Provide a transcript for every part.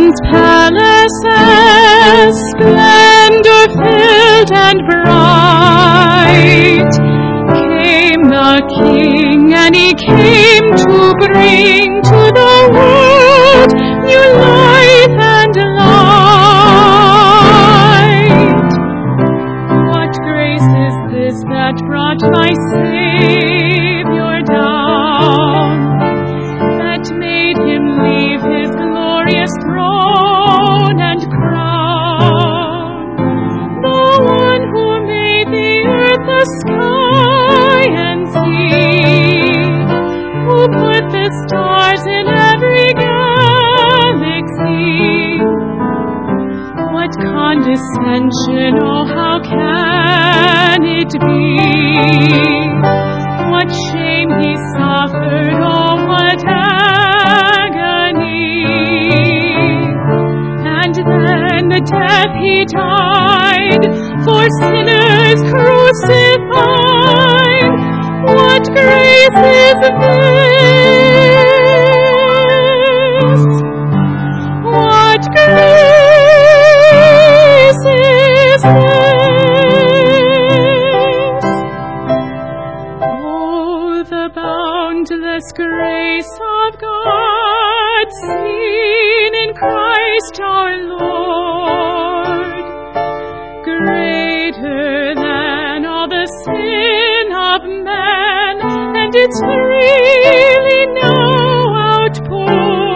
heaven's palaces, splendor-filled and bright, came the King, and he came to bring to the world new life and light. What grace is this that brought my Savior down, that made him leave his glorious throne and crown? The one who made the earth, the sky, and sea, who put the stars in every galaxy. What condescension, oh how can it be? What shame he suffered, oh what agony. And then the death he died, for sinners crucified. What grace is this? What grace is this? Oh, the boundless grace of God, seen in Christ our Lord, greater than all the sin of man, and it's freely now outpoured.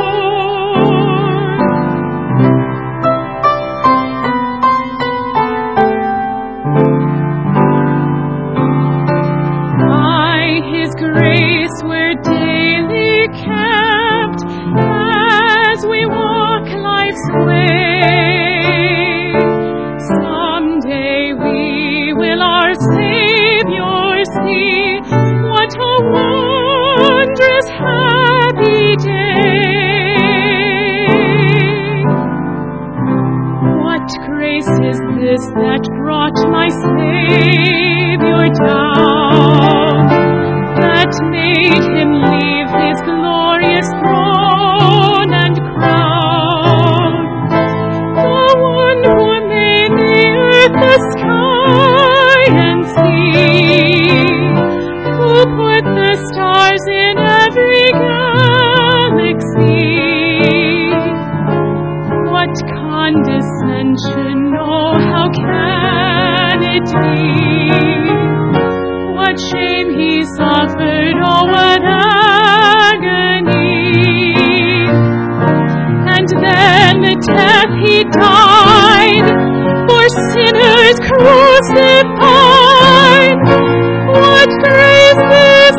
By his grace we're daily kept, as we walk life's way. Someday we will our Savior see. What a wondrous happy day! What grace is this that brought my Savior down, that made him leave his glorious throne and crown? The one who made the earth, the sky, and sea, who put the stars in every galaxy. What condescension, oh how can it be? What shame he suffered, oh what agony. And then the death he died, for sinners crucified. What grace is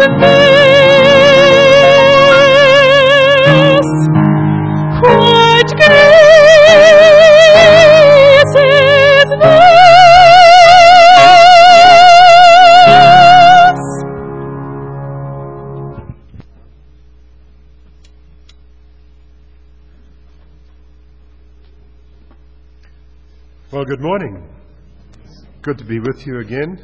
this? What grace is this? Well, good morning. Good to be with you again.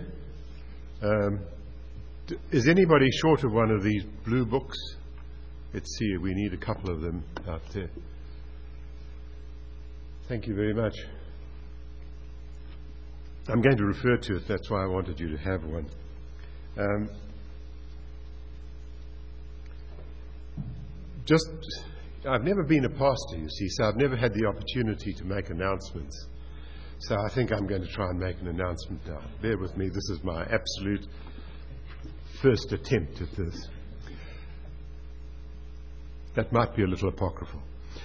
Is anybody short of one of these blue books? Let's see, we need a couple of them out there. Thank you very much. I'm going to refer to it, that's why I wanted you to have one. I've never been a pastor, you see, so I've never had the opportunity to make announcements. So I think I'm going to try and make an announcement now. Bear with me, this is my absolute first attempt at this. That might be a little apocryphal.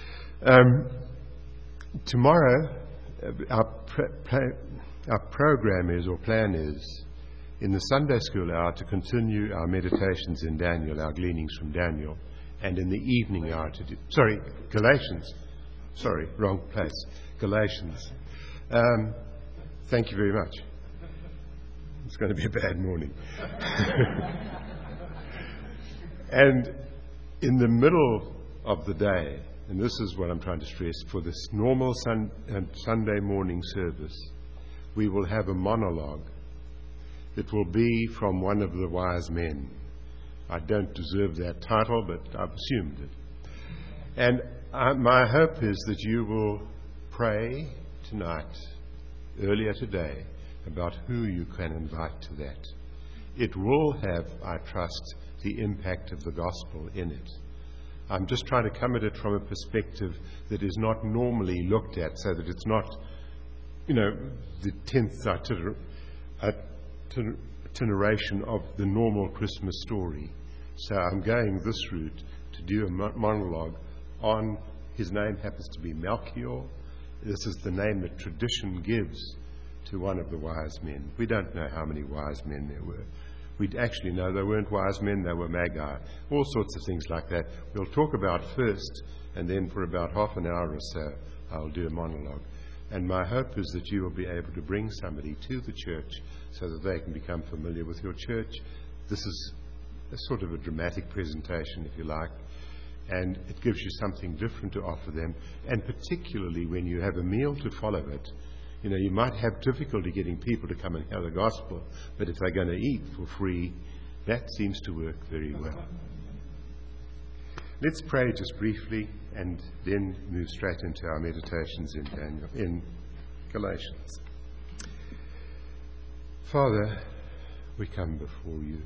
Tomorrow, our program is, or plan is, in the Sunday school hour to continue our meditations in Daniel, our gleanings from Daniel, and in the evening hour to do... Galatians. Sorry, wrong place. Galatians. Thank you very much. It's going to be a bad morning. And in the middle of the day, and this is what I'm trying to stress, for this normal Sunday morning service, we will have a monologue. It will be from one of the wise men. I don't deserve that title, but I've assumed it. And my hope is that you will pray tonight, earlier today, about who you can invite to that. It will have, I trust, the impact of the gospel in it. I'm just trying to come at it from a perspective that is not normally looked at, so that it's not, the 10th itineration of the normal Christmas story. So I'm going this route to do a monologue on, his name happens to be Melchior. This is the name that tradition gives to one of the wise men. We don't know how many wise men there were. We actually know they weren't wise men, they were magi. All sorts of things like that. We'll talk about first, and then for about half an hour or so, I'll do a monologue. And my hope is that you will be able to bring somebody to the church so that they can become familiar with your church. This is a sort of a dramatic presentation, if you like, and it gives you something different to offer them. And particularly when you have a meal to follow it, you might have difficulty getting people to come and hear the gospel, but if they're going to eat for free, that seems to work very well. Let's pray just briefly and then move straight into our meditations in Galatians. Father, we come before you,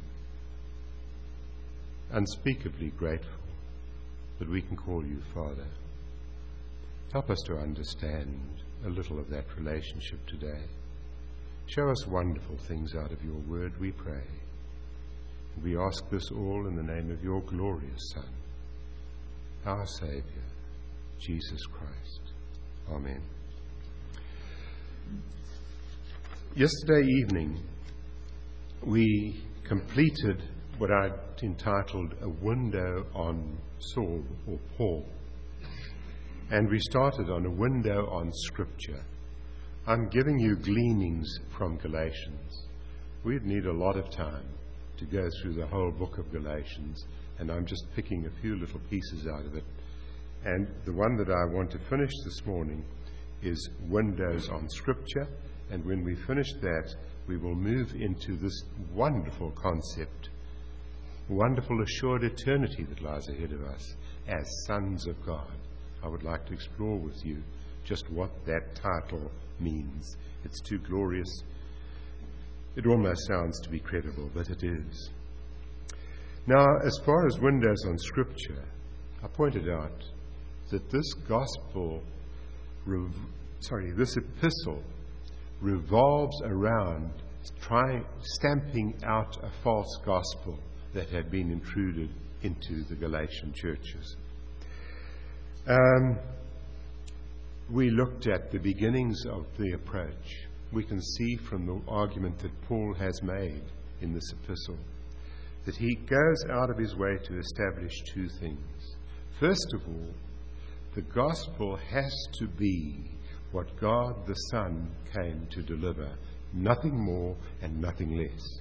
unspeakably grateful that we can call you Father. Help us to understand a little of that relationship today. Show us wonderful things out of your word, we pray. And we ask this all in the name of your glorious Son, our Saviour, Jesus Christ. Amen. Yesterday evening, we completed what I'd entitled A Window on Saul or Paul. And we started on a window on Scripture. I'm giving you gleanings from Galatians. We'd need a lot of time to go through the whole book of Galatians, and I'm just picking a few little pieces out of it. And the one that I want to finish this morning is Windows on Scripture, and when we finish that, we will move into this wonderful concept, wonderful assured eternity that lies ahead of us as sons of God. I would like to explore with you just what that title means. It's too glorious. It almost sounds to be credible, but it is. Now, as far as windows on Scripture, I pointed out that this this epistle revolves around stamping out a false gospel that had been intruded into the Galatian churches. We looked at the beginnings of the approach. We can see from the argument that Paul has made in this epistle that he goes out of his way to establish two things. First of all, the gospel has to be what God the Son came to deliver, nothing more and nothing less.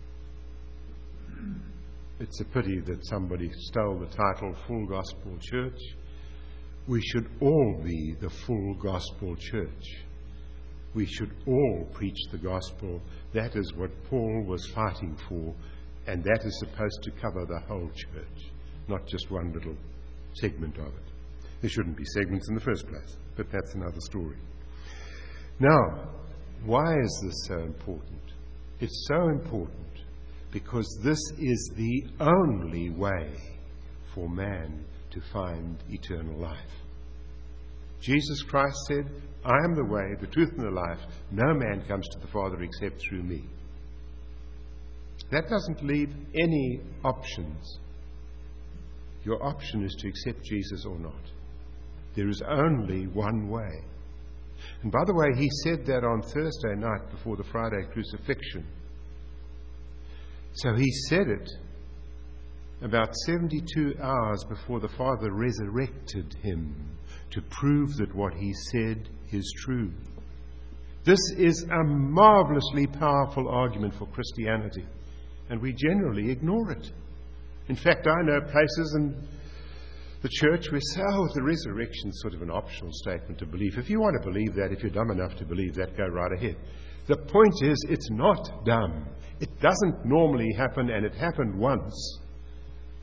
It's a pity that somebody stole the title Full Gospel Church. We should all be the full gospel church. We should all preach the gospel. That is what Paul was fighting for, and that is supposed to cover the whole church, not just one little segment of it. There shouldn't be segments in the first place, but that's another story. Now, why is this so important? It's so important because this is the only way for man to find eternal life. Jesus Christ said, I am the way, the truth, and the life. No man comes to the Father except through me. That doesn't leave any options. Your option is to accept Jesus or not. There is only one way. And by the way, he said that on Thursday night before the Friday crucifixion. So he said it about 72 hours before the Father resurrected him to prove that what he said is true. This is a marvelously powerful argument for Christianity, and we generally ignore it. In fact, I know places in the church where say, the resurrection is sort of an optional statement to believe. If you want to believe that, if you're dumb enough to believe that, go right ahead. The point is, it's not dumb. It doesn't normally happen, and it happened once.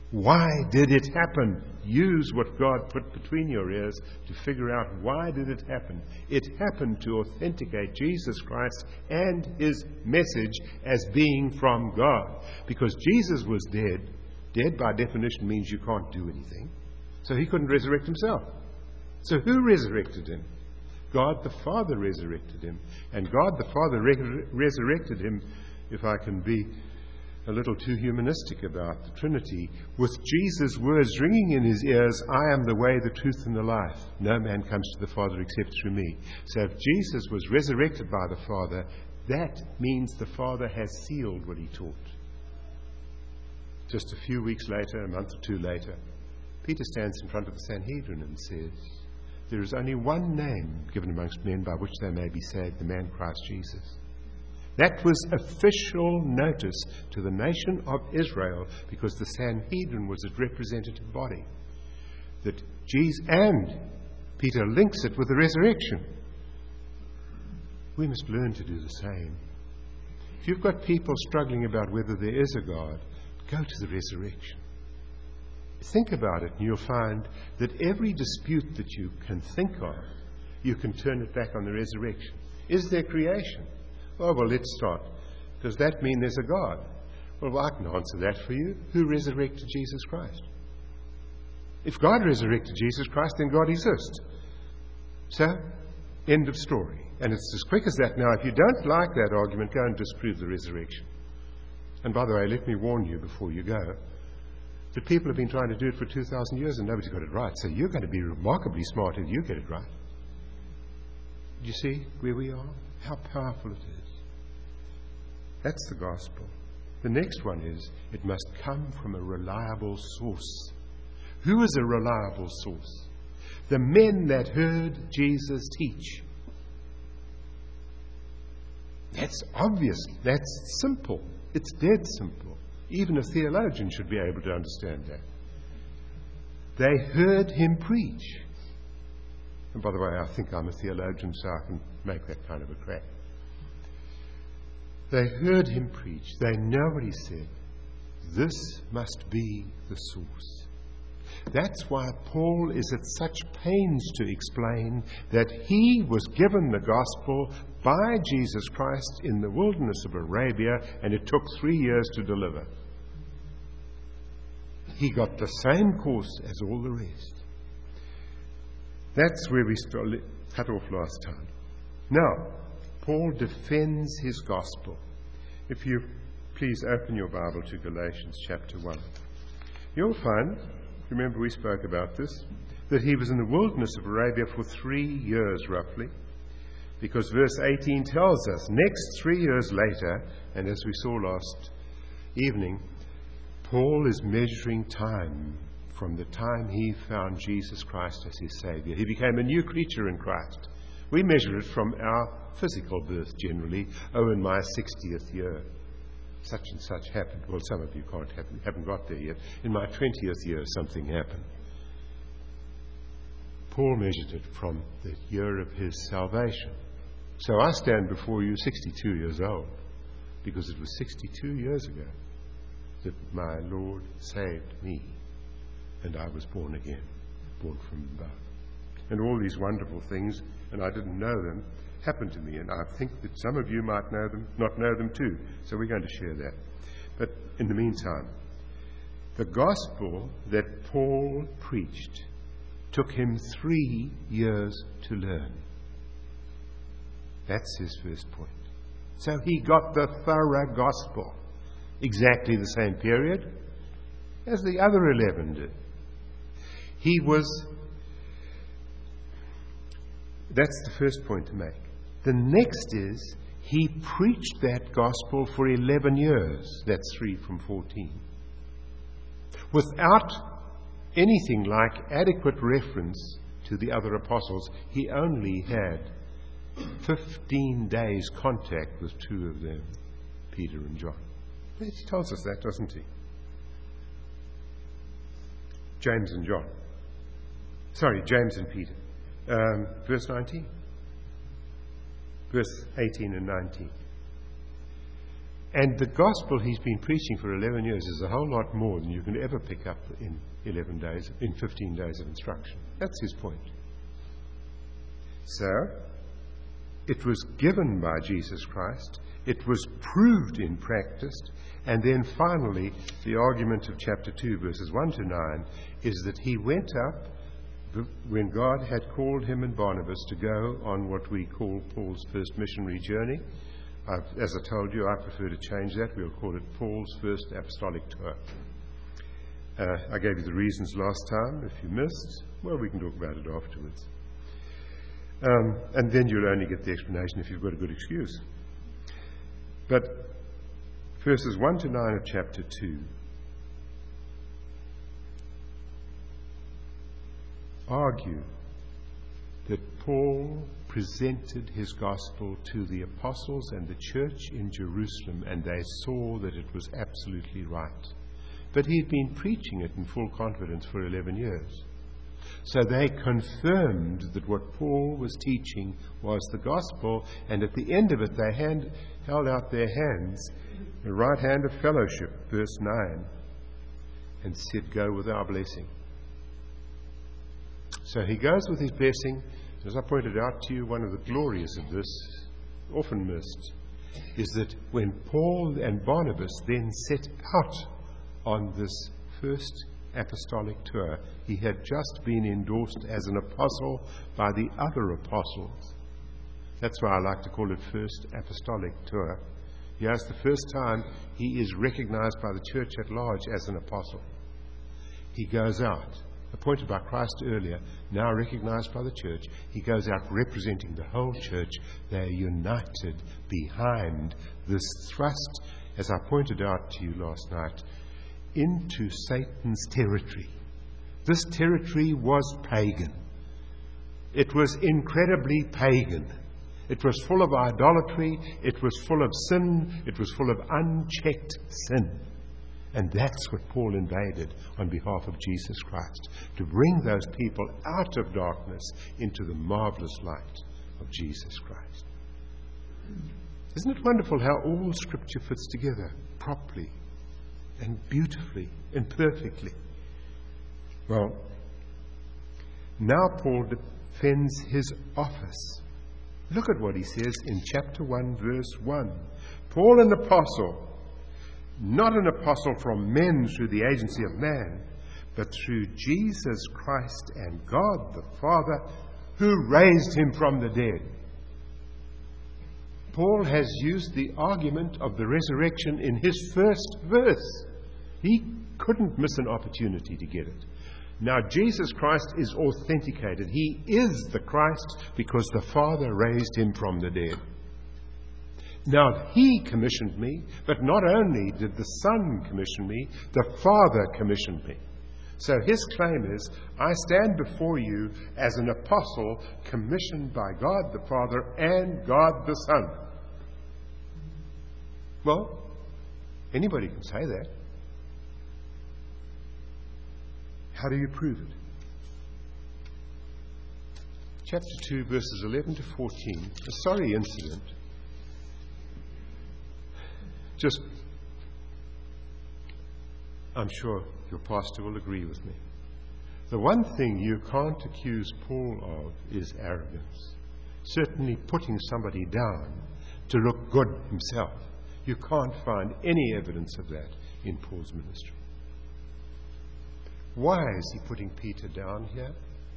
Why did it happen? Use what God put between your ears to figure out why did it happen. It happened to authenticate Jesus Christ and his message as being from God. Because Jesus was dead. Dead by definition means you can't do anything. So he couldn't resurrect himself. So who resurrected him? God the Father resurrected him. And God the Father resurrected him, if I can be a little too humanistic about the Trinity, with Jesus' words ringing in his ears, I am the way, the truth, and the life. No man comes to the Father except through me. So if Jesus was resurrected by the Father, that means the Father has sealed what he taught. Just a few weeks later, a month or two later, Peter stands in front of the Sanhedrin and says, there is only one name given amongst men by which they may be saved, the man Christ Jesus. That was official notice to the nation of Israel, because the Sanhedrin was a representative body. That Jesus, and Peter links it with the resurrection. We must learn to do the same. If you've got people struggling about whether there is a God, go to the resurrection. Think about it and you'll find that every dispute that you can think of, you can turn it back on the resurrection. Is there creation? Oh, well, let's start. Does that mean there's a God? Well, I can answer that for you. Who resurrected Jesus Christ? If God resurrected Jesus Christ, then God exists. So, end of story. And it's as quick as that. Now, if you don't like that argument, go and disprove the resurrection. And by the way, let me warn you before you go, that people have been trying to do it for 2,000 years and nobody's got it right. So you're going to be remarkably smart if you get it right. Do you see where we are? How powerful it is. That's the gospel. The next one is, it must come from a reliable source. Who is a reliable source? The men that heard Jesus teach. That's obvious. That's simple. It's dead simple. Even a theologian should be able to understand that. They heard him preach. And by the way, I think I'm a theologian, so I can make that kind of a crack. They heard him preach. They know what he said. This must be the source. That's why Paul is at such pains to explain that he was given the gospel by Jesus Christ in the wilderness of Arabia, and it took 3 years to deliver. He got the same course as all the rest. That's where we cut off last time. Now, Paul defends his gospel. If you please open your Bible to Galatians chapter 1. You'll find, remember we spoke about this, that he was in the wilderness of Arabia for 3 years roughly, because verse 18 tells us, next 3 years later, and as we saw last evening, Paul is measuring time from the time he found Jesus Christ as his Savior. He became a new creature in Christ. We measure it from our physical birth generally. Oh, in my 60th year, such and such happened. Well, some of you haven't got there yet. In my 20th year, something happened. Paul measured it from the year of his salvation. So I stand before you 62 years old, because it was 62 years ago that my Lord saved me, and I was born again, born from above. And all these wonderful things, and I didn't know them, happened to me, and I think that some of you might know them, not know them too. So we're going to share that. But in the meantime, the gospel that Paul preached took him 3 years to learn. That's his first point. So he got the thorough gospel, exactly the same period as the other 11 did. That's the first point to make. The next is, he preached that gospel for 11 years. That's 3 from 14. Without anything like adequate reference to the other apostles. He only had 15 days contact with 2 of them, Peter and John. He tells us that, doesn't he? James and John. Sorry, James and Peter. Verse 19. Verse 18 and 19. And the gospel he's been preaching for 11 years is a whole lot more than you can ever pick up in 11 days, in 15 days of instruction. That's his point. So, it was given by Jesus Christ, it was proved in practice, and then finally, the argument of chapter 2, verses 1 to 9, is that he went up when God had called him and Barnabas to go on what we call Paul's first missionary journey. As I told you, I prefer to change that. We'll call it Paul's first apostolic tour. I gave you the reasons last time. If you missed, well, we can talk about it afterwards. And then you'll only get the explanation if you've got a good excuse. But verses 1 to 9 of chapter 2 argue that Paul presented his gospel to the apostles and the church in Jerusalem, and they saw that it was absolutely right. But he had been preaching it in full confidence for 11 years. So they confirmed that what Paul was teaching was the gospel, and at the end of it they held out their hands, the right hand of fellowship, verse 9, and said, "Go with our blessing." So he goes with his blessing. As I pointed out to you, one of the glories of this, often missed, is that when Paul and Barnabas then set out on this first apostolic tour, he had just been endorsed as an apostle by the other apostles. That's why I like to call it first apostolic tour. Here's the first time he is recognized by the church at large as an apostle. He goes out, appointed by Christ earlier, now recognized by the church. He goes out representing the whole church. They are united behind this thrust, as I pointed out to you last night, into Satan's territory. This territory was pagan. It was incredibly pagan. It was full of idolatry. It was full of sin. It was full of unchecked sin. And that's what Paul invaded on behalf of Jesus Christ, to bring those people out of darkness into the marvelous light of Jesus Christ. Isn't it wonderful how all Scripture fits together properly and beautifully and perfectly? Well, now Paul defends his office. Look at what he says in chapter 1, verse 1. Paul, an apostle, not an apostle from men through the agency of man, but through Jesus Christ and God the Father, who raised him from the dead. Paul has used the argument of the resurrection in his first verse. He couldn't miss an opportunity to get it. Now, Jesus Christ is authenticated. He is the Christ because the Father raised him from the dead. Now, he commissioned me, but not only did the Son commission me, the Father commissioned me. So his claim is, I stand before you as an apostle commissioned by God the Father and God the Son. Well, anybody can say that. How do you prove it? Chapter 2, verses 11 to 14, a sorry incident. I'm sure your pastor will agree with me. The one thing you can't accuse Paul of is arrogance. Certainly putting somebody down to look good himself. You can't find any evidence of that in Paul's ministry. Why is he putting Peter down here?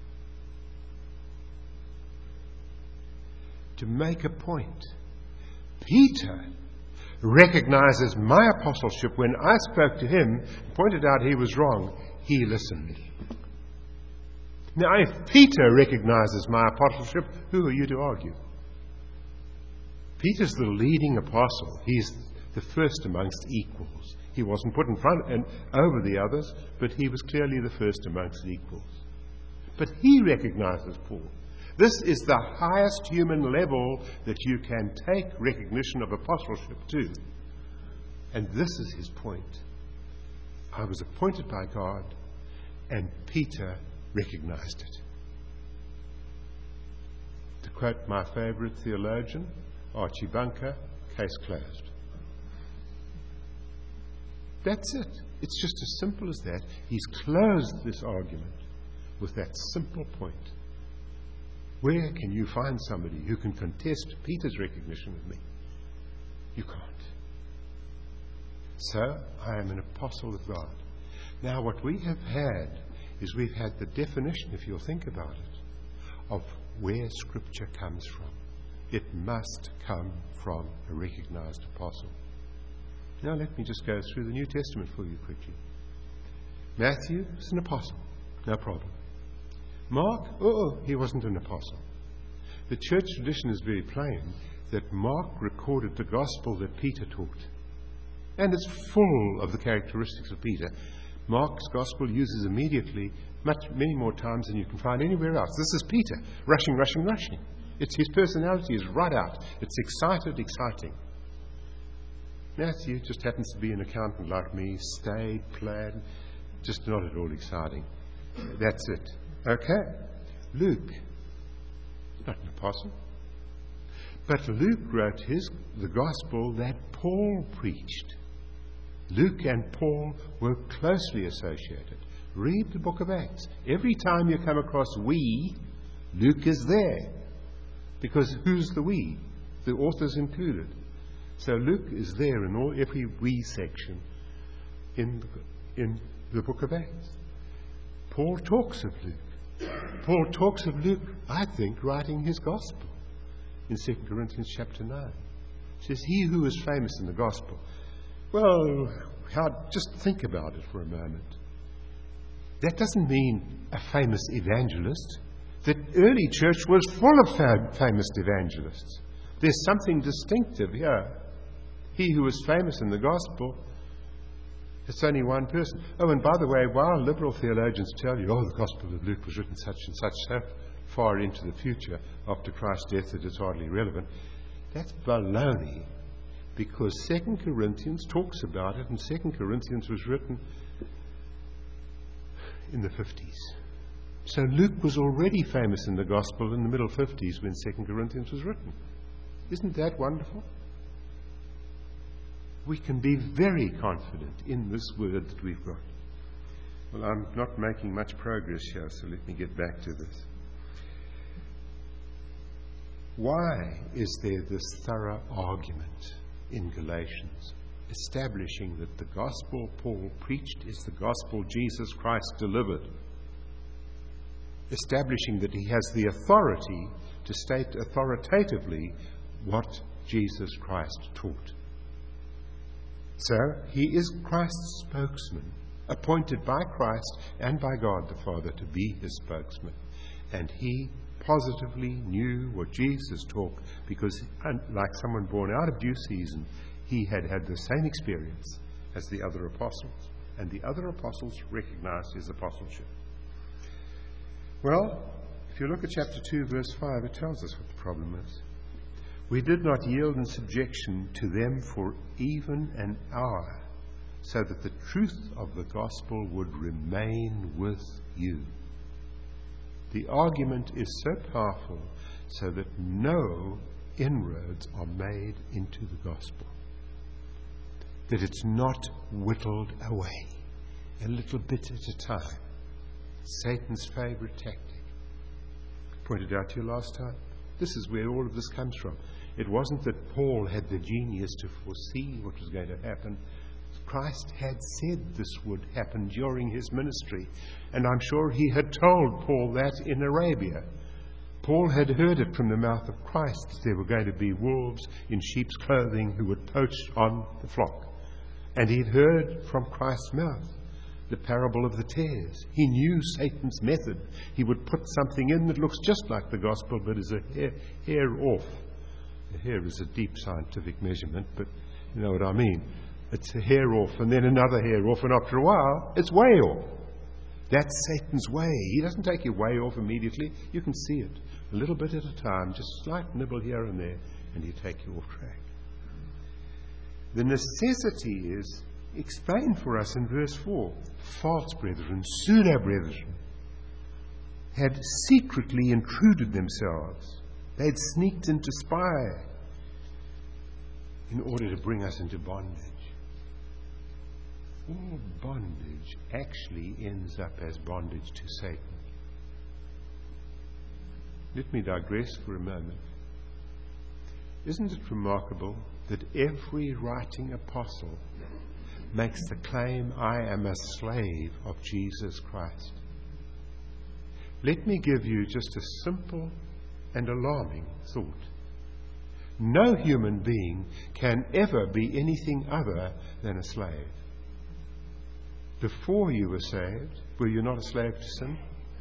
To make a point. Peter recognizes my apostleship. When I spoke to him, pointed out he was wrong, he listened. Now, if Peter recognizes my apostleship, who are you to argue? Peter's the leading apostle. He's the first amongst equals. He wasn't put in front and over the others, but he was clearly the first amongst equals. But he recognizes Paul. This is the highest human level that you can take recognition of apostleship to. And this is his point. I was appointed by God, and Peter recognized it. To quote my favorite theologian, Archie Bunker, case closed. That's it. It's just as simple as that. He's closed this argument with that simple point. Where can you find somebody who can contest Peter's recognition of me? You can't. So, I am an apostle of God. Now, what we have had is we've had the definition, if you'll think about it, of where Scripture comes from. It must come from a recognized apostle. Now, let me just go through the New Testament for you quickly. Matthew is an apostle. No problem. Mark, he wasn't an apostle. The church tradition is very plain that Mark recorded the gospel that Peter taught. And it's full of the characteristics of Peter. Mark's gospel uses immediately many more times than you can find anywhere else. This is Peter, rushing. It's his personality is right out. It's exciting. Matthew just happens to be an accountant like me, staid, plaid, just not at all exciting. That's it. Okay. Luke, not an apostle. But Luke wrote the gospel that Paul preached. Luke and Paul were closely associated. Read the book of Acts. Every time you come across we, Luke is there. Because who's the we? The author's included. So Luke is there in every we section in the book of Acts. Paul talks of Luke. Paul talks of Luke, I think, writing his gospel in 2 Corinthians chapter 9. He says, he who is famous in the gospel. Well, just think about it for a moment. That doesn't mean a famous evangelist. The early church was full of famous evangelists. There's something distinctive here. He who is famous in the gospel, it's only one person. Oh, and by the way, while liberal theologians tell you, the Gospel of Luke was written such and such so far into the future after Christ's death that it's hardly relevant, that's baloney. Because 2 Corinthians talks about it, and 2 Corinthians was written in the 50s. So Luke was already famous in the gospel in the middle 50s when 2 Corinthians was written. Isn't that wonderful? We can be very confident in this word that we've got. Well, I'm not making much progress here, so let me get back to this. Why is there this thorough argument in Galatians, establishing that the gospel Paul preached is the gospel Jesus Christ delivered? Establishing that he has the authority to state authoritatively what Jesus Christ taught. So, he is Christ's spokesman, appointed by Christ and by God the Father to be his spokesman. And he positively knew what Jesus taught because, like someone born out of due season, he had had the same experience as the other apostles. And the other apostles recognized his apostleship. Well, if you look at chapter 2, verse 5, it tells us what the problem is. We did not yield in subjection to them for even an hour, so that the truth of the gospel would remain with you. The argument is so powerful so that no inroads are made into the gospel. That it's not whittled away, a little bit at a time. Satan's favorite tactic. Pointed out to you last time. This is where all of this comes from. It wasn't that Paul had the genius to foresee what was going to happen. Christ had said this would happen during his ministry. And I'm sure he had told Paul that in Arabia. Paul had heard it from the mouth of Christ that there were going to be wolves in sheep's clothing who would poach on the flock. And he'd heard from Christ's mouth the parable of the tares. He knew Satan's method. He would put something in that looks just like the gospel but is a hair off. A hair is a deep scientific measurement, but you know what I mean. It's a hair off and then another hair off, and after a while, it's way off. That's Satan's way. He doesn't take you way off immediately. You can see it. A little bit at a time, just a slight nibble here and there, and he'll take you off track. The necessity is explained for us in verse 4. False brethren, pseudo-brethren, had secretly intruded themselves. They had sneaked in to spy in order to bring us into bondage. all bondage actually ends up as bondage to Satan. Let me digress for a moment. Isn't it remarkable that every writing apostle makes the claim, I am a slave of Jesus Christ? Let me give you just a simple and alarming thought. No human being can ever be anything other than a slave. Before you were saved, were you not a slave to sin?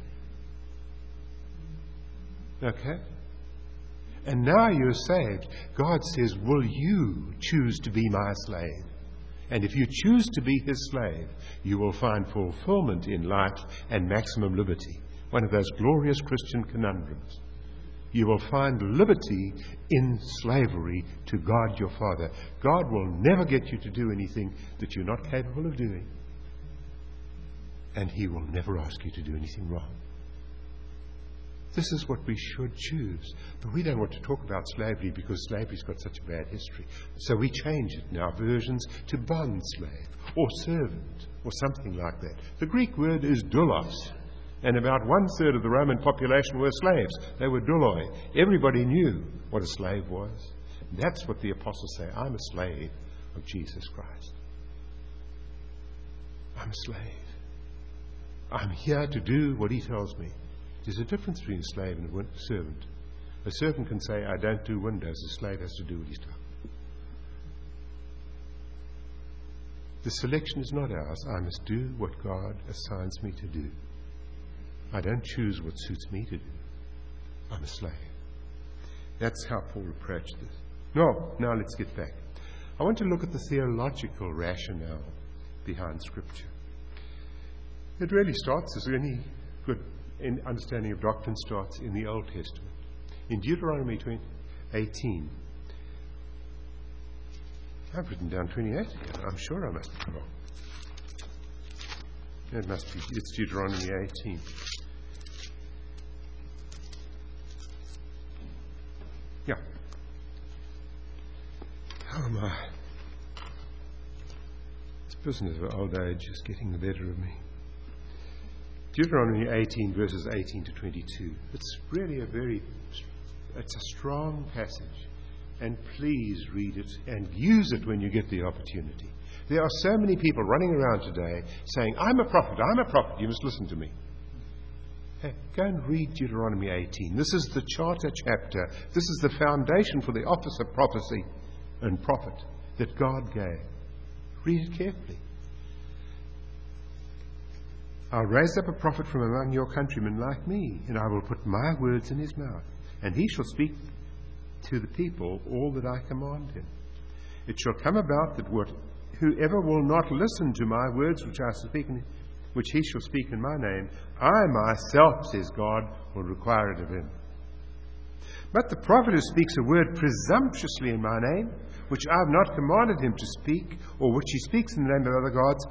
Okay? And now you're saved. God says, will you choose to be my slave? And if you choose to be his slave, you will find fulfillment in life and maximum liberty. One of those glorious Christian conundrums. You will find liberty in slavery to God your Father. God will never get you to do anything that you're not capable of doing. And he will never ask you to do anything wrong. This is what we should choose. But we don't want to talk about slavery because slavery's got such a bad history. So we change it in our versions to bond slave or servant or something like that. The Greek word is doulos. And about 1/3 of the Roman population were slaves. They were douloi. Everybody knew what a slave was. And that's what the apostles say. I'm a slave of Jesus Christ. I'm a slave. I'm here to do what he tells me. There's a difference between a slave and a servant. A servant can say, I don't do windows. A slave has to do what he's told. The selection is not ours. I must do what God assigns me to do. I don't choose what suits me to do. I'm a slave. That's how Paul approached this. Now let's get back. I want to look at the theological rationale behind Scripture. It really starts, as any good understanding of doctrine starts, in the Old Testament. In Deuteronomy 18, I've written down 28 again. I'm sure I must be wrong. It must be. It's Deuteronomy 18. Yeah. Oh my. This business of old age is getting the better of me. Deuteronomy 18, verses 18 to 22. It's really it's a strong passage. And please read it and use it when you get the opportunity. There are so many people running around today saying, I'm a prophet, you must listen to me. Hey, go and read Deuteronomy 18. This is the charter chapter. This is the foundation for the office of prophecy and prophet that God gave. Read it carefully. I'll raise up a prophet from among your countrymen like me, and I will put my words in his mouth, and he shall speak to the people all that I command him. It shall come about that whoever will not listen to my words which he shall speak in my name, I myself, says God, will require it of him. But the prophet who speaks a word presumptuously in my name, which I have not commanded him to speak, or which he speaks in the name of other gods,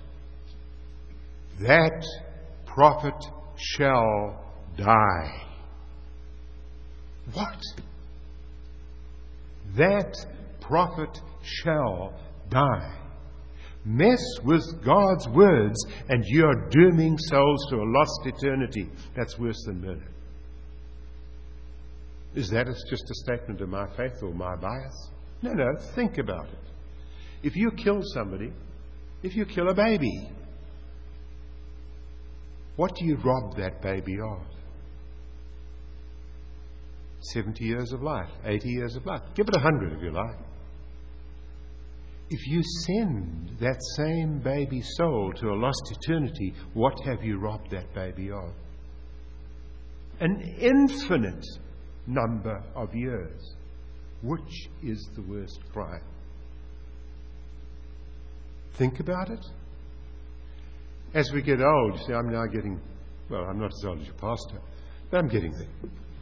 that prophet shall die. What? That prophet shall die. Mess with God's words and you're dooming souls to a lost eternity. That's worse than murder. Is that just a statement of my faith or my bias? No, think about it. If you kill somebody, if you kill a baby, what do you rob that baby of? 70 years of life, 80 years of life. Give it 100 if you like. If you send that same baby soul to a lost eternity, what have you robbed that baby of? An infinite number of years. Which is the worst crime? Think about it. As we get old, you see, I'm now getting, well, I'm not as old as your pastor, but I'm getting there.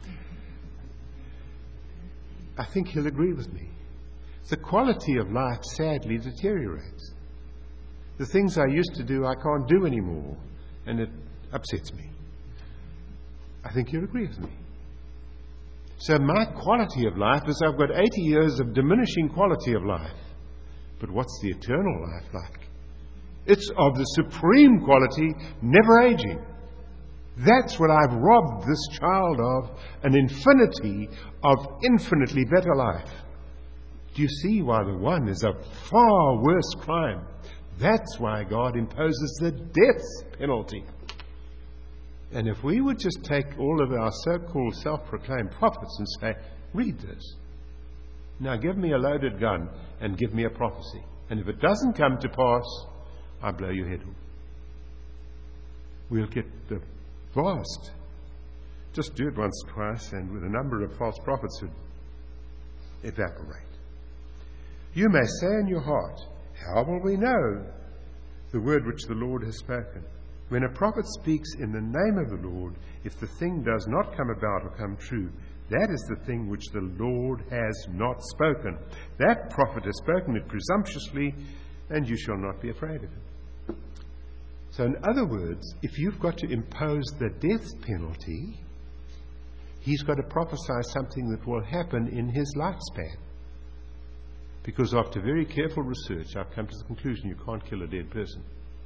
I think he'll agree with me. The quality of life sadly deteriorates. The things I used to do, I can't do anymore, and it upsets me. I think you'll agree with me. So my quality of life is I've got 80 years of diminishing quality of life. But what's the eternal life like? It's of the supreme quality, never aging. That's what I've robbed this child of, an infinity of infinitely better life. Do you see why the one is a far worse crime? That's why God imposes the death penalty. And if we would just take all of our so-called self-proclaimed prophets and say, read this. Now give me a loaded gun and give me a prophecy. And if it doesn't come to pass, I blow your head off. We'll get the vast. Just do it once, twice, and with a number of false prophets would evaporate. You may say in your heart, how will we know the word which the Lord has spoken? When a prophet speaks in the name of the Lord, if the thing does not come about or come true, that is the thing which the Lord has not spoken. That prophet has spoken it presumptuously, and you shall not be afraid of him. So in other words, if you've got to impose the death penalty, he's got to prophesy something that will happen in his lifespan. Because after very careful research, I've come to the conclusion you can't kill a dead person.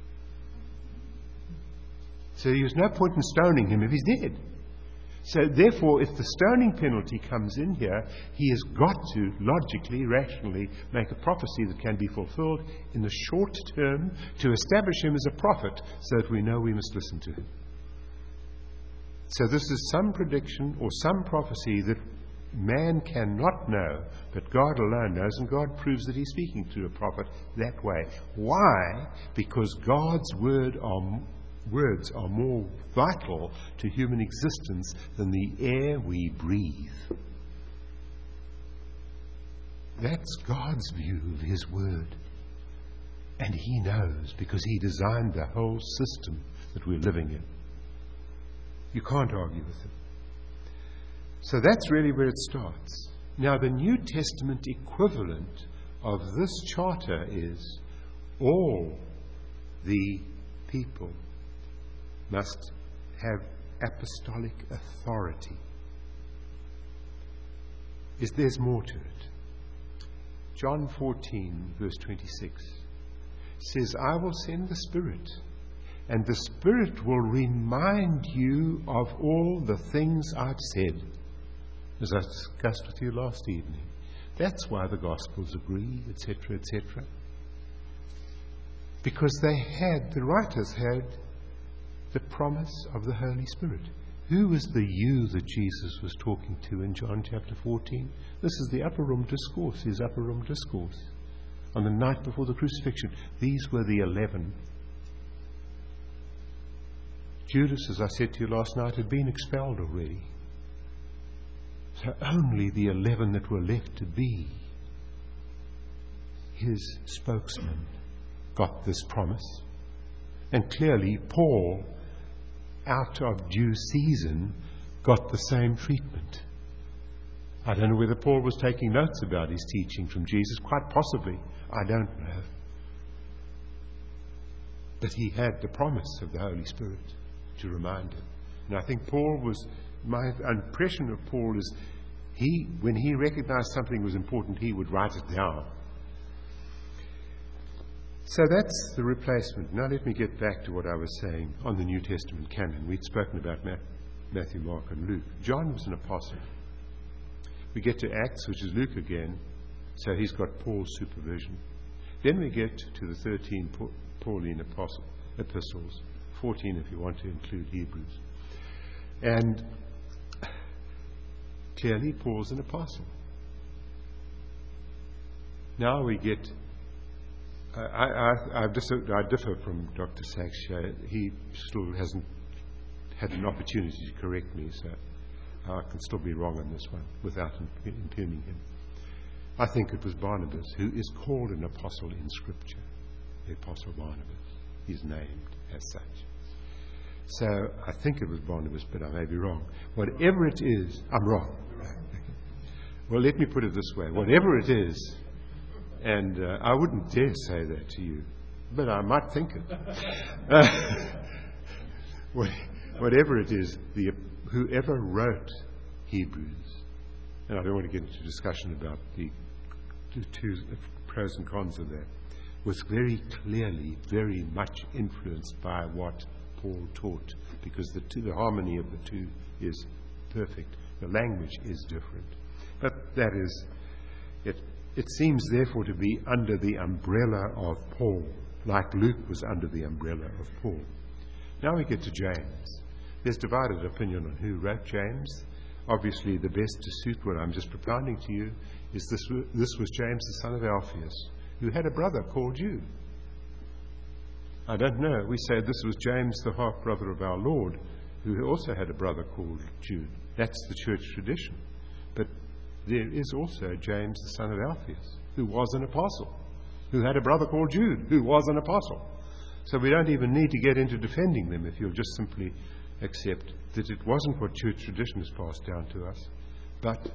So there's no point in stoning him if he's dead. So therefore, if the stoning penalty comes in here, he has got to logically, rationally make a prophecy that can be fulfilled in the short term to establish him as a prophet so that we know we must listen to him. So this is some prediction or some prophecy that man cannot know, but God alone knows, and God proves that he's speaking through a prophet that way. Why? Because God's words are more vital to human existence than the air we breathe. That's God's view of his word. And he knows, because he designed the whole system that we're living in. You can't argue with him. So that's really where it starts. Now, the New Testament equivalent of this charter is all the people must have apostolic authority. There's more to it. John 14, verse 26 says, I will send the Spirit, and the Spirit will remind you of all the things I've said, as I discussed with you last evening. That's why the Gospels agree, etc., etc. Because the writers had the promise of the Holy Spirit. Who was the you that Jesus was talking to in John chapter 14? This is the upper room discourse, his upper room discourse. On the night before the crucifixion, these were the 11. Judas, as I said to you last night, had been expelled already. So only the 11 that were left to be his spokesman got this promise. And clearly Paul, out of due season, got the same treatment. I don't know whether Paul was taking notes about his teaching from Jesus. Quite possibly. I don't know. But he had the promise of the Holy Spirit to remind him. And I think my impression of Paul is when he recognized something was important, he would write it down. So that's the replacement. Now let me get back to what I was saying on the New Testament canon. We'd spoken about Matthew, Mark, and Luke. John was an apostle. We get to Acts, which is Luke again, so he's got Paul's supervision. Then we get to the 13 Pauline epistles, 14 if you want to include Hebrews. And clearly Paul's an apostle. Now we get... I differ from Dr. Sachs. He still hasn't had an opportunity to correct me, so I can still be wrong on this one without impugning him. I think it was Barnabas, who is called an apostle in Scripture. The Apostle Barnabas. He's named as such. So I think it was Barnabas, but I may be wrong. Whatever it is, I'm wrong. Well, let me put it this way. Whatever it is, and I wouldn't dare say that to you, but I might think it. Whatever it is, whoever wrote Hebrews, and I don't want to get into discussion about the two pros and cons of that, was very clearly very much influenced by what Paul taught, because the harmony of the two is perfect. The language is different. But that is, it seems therefore to be under the umbrella of Paul, like Luke was under the umbrella of Paul. Now we get to James. There's divided opinion on who wrote James. Obviously, the best to suit what I'm just propounding to you is this was James, the son of Alphaeus, who had a brother called Jude. I don't know. We say this was James, the half-brother of our Lord, who also had a brother called Jude. That's the church tradition. But there is also James, the son of Alphaeus, who was an apostle, who had a brother called Jude, who was an apostle. So we don't even need to get into defending them if you'll just simply accept that it wasn't what church tradition has passed down to us, but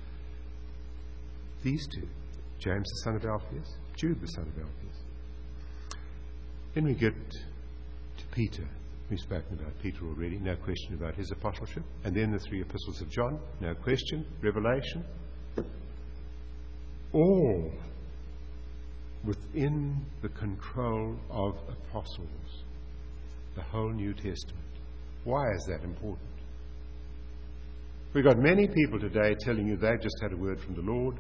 these two, James the son of Alphaeus, Jude the son of Alphaeus. Then we get to Peter. We've spoken about Peter already, no question about his apostleship. And then the 3 epistles of John, no question. Revelation, all within the control of apostles. The whole New Testament. Why is that important? We've got many people today telling you they've just had a word from the Lord.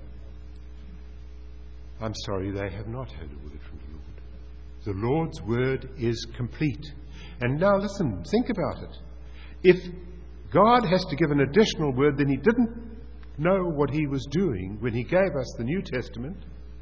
I'm sorry, they have not heard a word from the Lord. The Lord's word is complete. And now listen, think about it. If God has to give an additional word, then he didn't know what he was doing when he gave us the New Testament,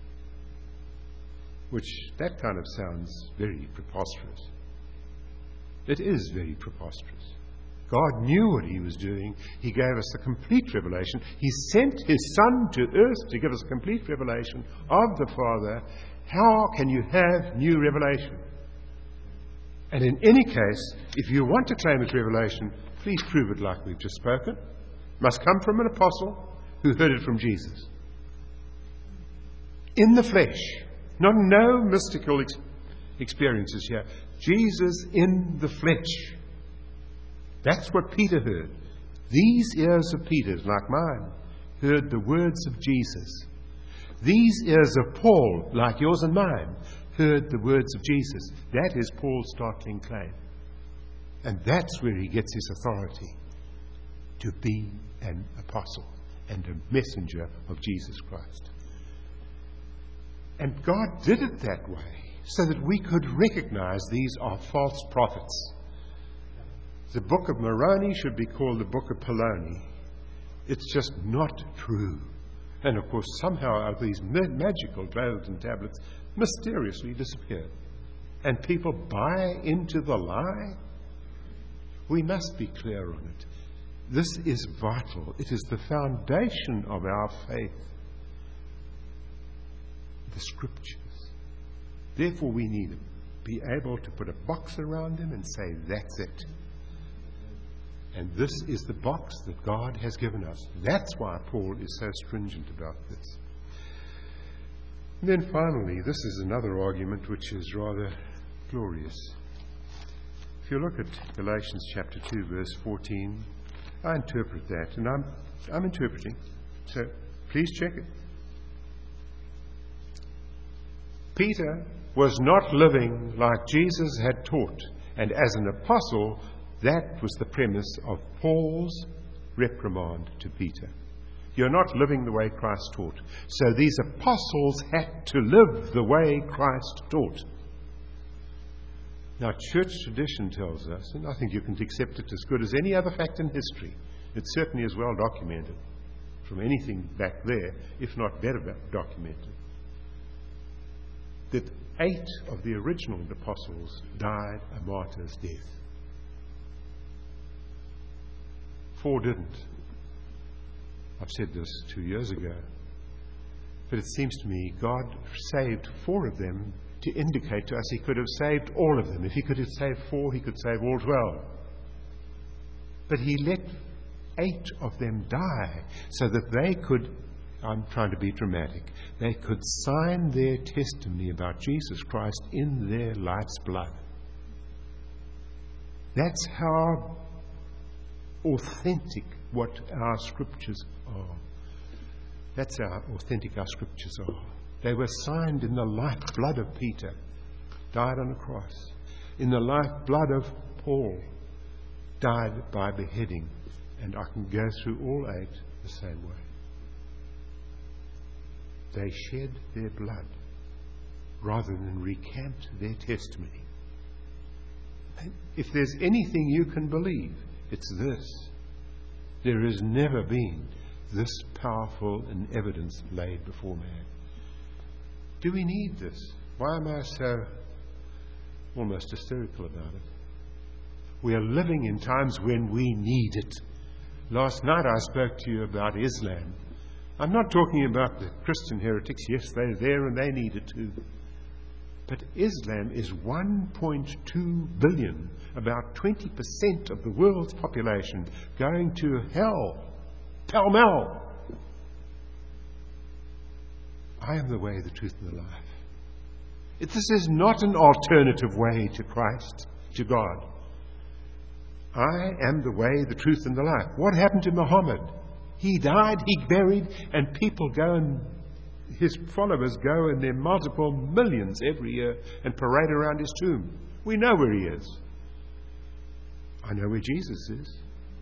which that kind of sounds very preposterous. It is very preposterous. God knew what he was doing. He gave us a complete revelation. He sent his Son to earth to give us a complete revelation of the Father. How can you have new revelation? And in any case, if you want to claim it's revelation, please prove it like we've just spoken. It must come from an apostle who heard it from Jesus. In the flesh. No mystical experiences here. Jesus in the flesh. That's what Peter heard. These ears of Peter's, like mine, heard the words of Jesus. These ears of Paul, like yours and mine, heard the words of Jesus. That is Paul's startling claim. And that's where he gets his authority to be an apostle and a messenger of Jesus Christ. And God did it that way so that we could recognize these are false prophets. The book of Moroni should be called the book of Poloni. It's just not true. And of course, somehow these magical golden tablets mysteriously disappeared. And people buy into the lie. We must be clear on it. This is vital. It is the foundation of our faith. The Scriptures. Therefore, we need to be able to put a box around them and say, that's it. And this is the box that God has given us. That's why Paul is so stringent about this. And then finally, this is another argument which is rather glorious. If you look at Galatians chapter 2, verse 14, I interpret that, and I'm interpreting, so please check it. Peter was not living like Jesus had taught, and as an apostle, that was the premise of Paul's reprimand to Peter. You're not living the way Christ taught. So these apostles had to live the way Christ taught. Now, church tradition tells us, and I think you can accept it as good as any other fact in history, it certainly is well documented from anything back there, if not better documented, that 8 of the original apostles died a martyr's death. 4 didn't. I've said this 2 years ago. But it seems to me God saved 4 of them to indicate to us he could have saved all of them. If he could have saved 4, he could save all 12. But he let 8 of them die so that they could, I'm trying to be dramatic, they could sign their testimony about Jesus Christ in their life's blood. That's how authentic what our Scriptures are. That's how authentic our Scriptures are. They were signed in the lifeblood of Peter, died on a cross. In the lifeblood of Paul, died by beheading. And I can go through all 8 the same way. They shed their blood rather than recant their testimony. And if there's anything you can believe, it's this. There has never been this powerful an evidence laid before man. Do we need this? Why am I so almost hysterical about it? We are living in times when we need it. Last night I spoke to you about Islam. I'm not talking about the Christian heretics. Yes, they're there and they need it too. But Islam is 1.2 billion, about 20% of the world's population, going to hell, pell-mell. I am the way, the truth, and the life. This is not an alternative way to Christ, to God. I am the way, the truth, and the life. What happened to Muhammad? He died, he buried, and people go and his followers go in their multiple millions every year and parade around his tomb. We know where he is. I know where Jesus is.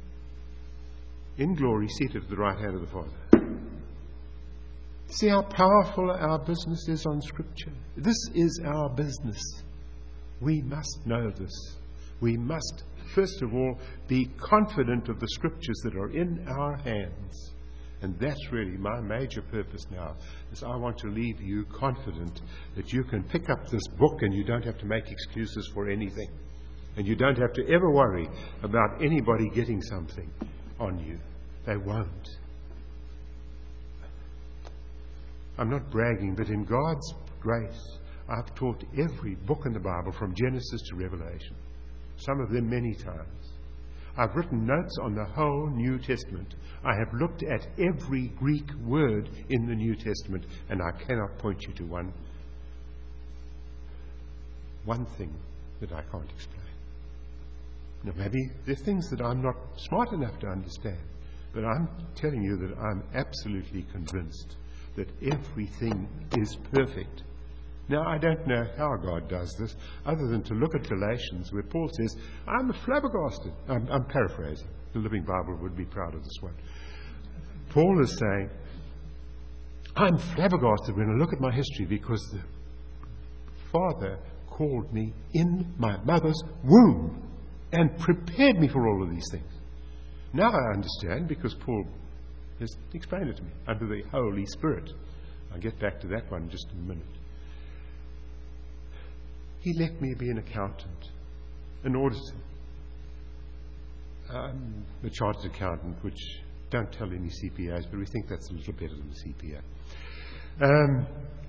In glory, seated at the right hand of the Father. See how powerful our business is on Scripture. This is our business. We must know this. We must, first of all, be confident of the Scriptures that are in our hands. And that's really my major purpose now, is I want to leave you confident that you can pick up this book and you don't have to make excuses for anything. And you don't have to ever worry about anybody getting something on you. They won't. I'm not bragging, but in God's grace, I've taught every book in the Bible from Genesis to Revelation. Some of them many times. I've written notes on the whole New Testament. I have looked at every Greek word in the New Testament, and I cannot point you to one thing that I can't explain. Now, maybe there are things that I'm not smart enough to understand, but I'm telling you that I'm absolutely convinced that everything is perfect. Now, I don't know how God does this, other than to look at Galatians, where Paul says, I'm flabbergasted. I'm paraphrasing. The Living Bible would be proud of this one. Paul is saying, I'm flabbergasted when I look at my history, because the Father called me in my mother's womb and prepared me for all of these things. Now I understand, because Paul has explained it to me under the Holy Spirit. I'll get back to that one in just a minute. He let me be an accountant, an auditor. I'm a chartered accountant, which don't tell any CPAs, but we think that's a little better than the CPA.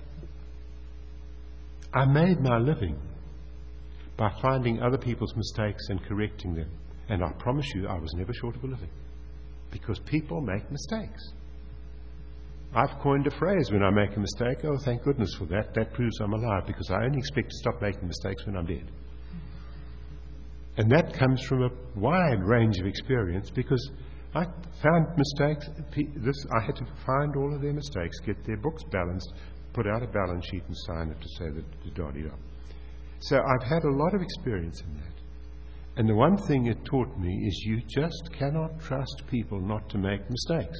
I made my living by finding other people's mistakes and correcting them. And I promise you, I was never short of a living. Because people make mistakes. I've coined a phrase when I make a mistake. Oh, thank goodness for that. That proves I'm alive, because I only expect to stop making mistakes when I'm dead. And that comes from a wide range of experience, because I found mistakes. I had to find all of their mistakes, get their books balanced, put out a balance sheet and sign it to say that the da-di-da. So I've had a lot of experience in that. And the one thing it taught me is you just cannot trust people not to make mistakes.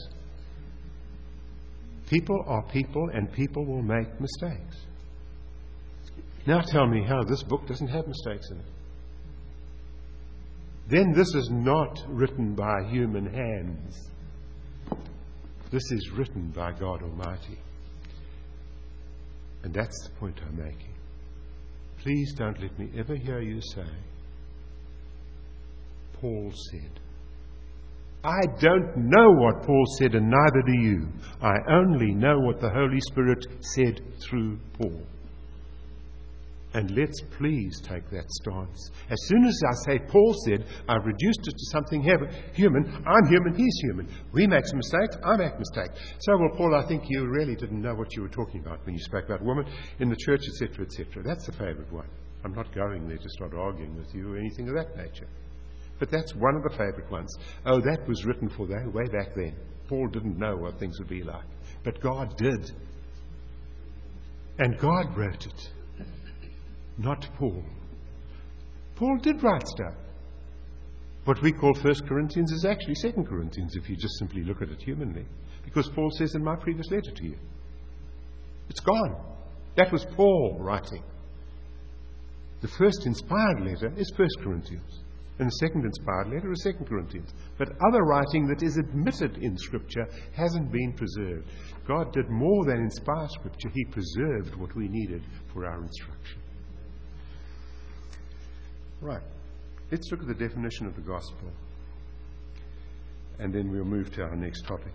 People are people, and people will make mistakes. Now tell me how this book doesn't have mistakes in it. Then this is not written by human hands. This is written by God Almighty. And that's the point I'm making. Please don't let me ever hear you say, Paul said. I don't know what Paul said, and neither do you. I only know what the Holy Spirit said through Paul. And let's please take that stance. As soon as I say Paul said, I've reduced it to something human. I'm human, he's human. We make some mistakes, I make mistakes. So, well, Paul, I think you really didn't know what you were talking about when you spoke about women in the church, etc., etc. That's the favourite one. I'm not going there to start arguing with you or anything of that nature. But that's one of the favourite ones. Oh, that was written for that way back then. Paul didn't know what things would be like. But God did. And God wrote it, not Paul. Paul did write stuff. What we call 1 Corinthians is actually 2 Corinthians, if you just simply look at it humanly. Because Paul says in my previous letter to you, it's gone. That was Paul writing. The first inspired letter is 1 Corinthians. And the second inspired letter is 2 Corinthians. But other writing that is admitted in Scripture hasn't been preserved. God did more than inspire Scripture. He preserved what we needed for our instruction. Right. Let's look at the definition of the gospel. And then we'll move to our next topic.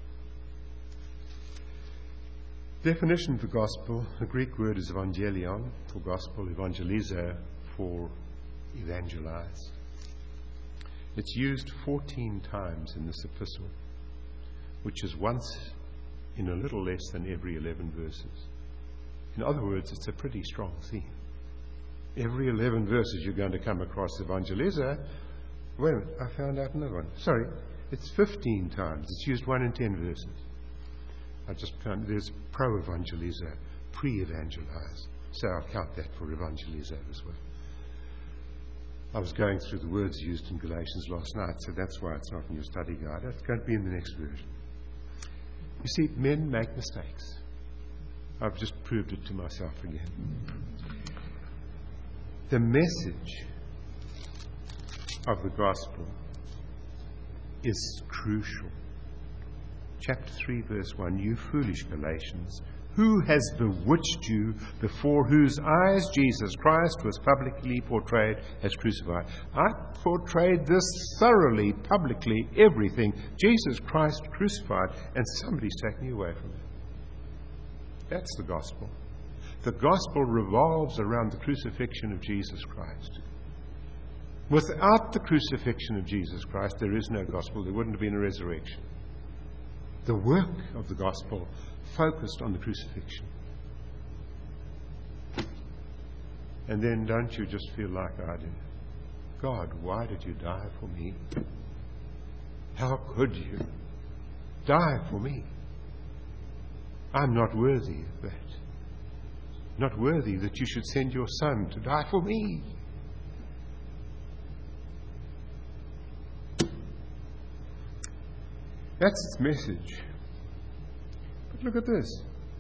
Definition of the gospel, the Greek word is evangelion for gospel, evangelizo for evangelize. It's used 14 times in this epistle, which is once in a little less than every 11 verses. In other words, it's a pretty strong theme. Every 11 verses you're going to come across evangelizo. Well, I found out another one. Sorry, it's 15 times. It's used 1 in 10 verses. I just found there's pro-evangelizo, pre-evangelize. So I'll count that for evangelizo as well. I was going through the words used in Galatians last night, so that's why it's not in your study guide. It's going to be in the next version. You see, men make mistakes. I've just proved it to myself again. The message of the gospel is crucial. Chapter 3, verse 1, you foolish Galatians, who has bewitched you, before whose eyes Jesus Christ was publicly portrayed as crucified? I portrayed this thoroughly, publicly, everything. Jesus Christ crucified, and somebody's taken you away from it. That's the gospel. The gospel revolves around the crucifixion of Jesus Christ. Without the crucifixion of Jesus Christ, there is no gospel. There wouldn't have been a resurrection. The work of the gospel focused on the crucifixion. And then don't you just feel like I do? God, why did you die for me? How could you die for me? I'm not worthy of that. Not worthy that you should send your son to die for me. That's its message. But look at this.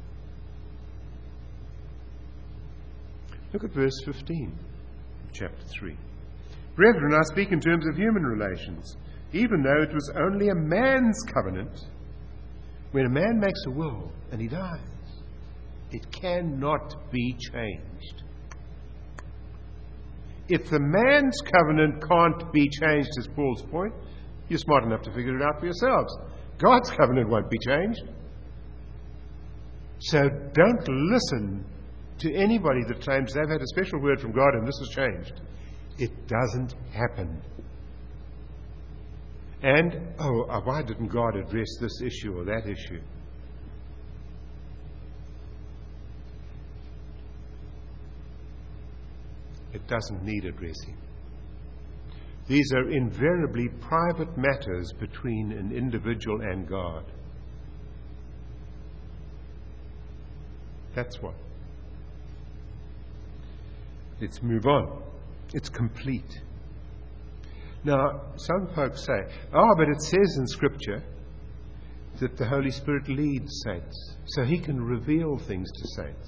Look at verse 15 of chapter 3. Brethren, I speak in terms of human relations, even though it was only a man's covenant. When a man makes a will and he dies, it cannot be changed. If the man's covenant can't be changed, is Paul's point, you're smart enough to figure it out for yourselves. God's covenant won't be changed. So don't listen to anybody that claims they've had a special word from God and this has changed. It doesn't happen. And, why didn't God address this issue or that issue? It doesn't need addressing. These are invariably private matters between an individual and God. That's what. Let's move on. It's complete. Now, some folks say, but it says in Scripture that the Holy Spirit leads saints, so He can reveal things to saints.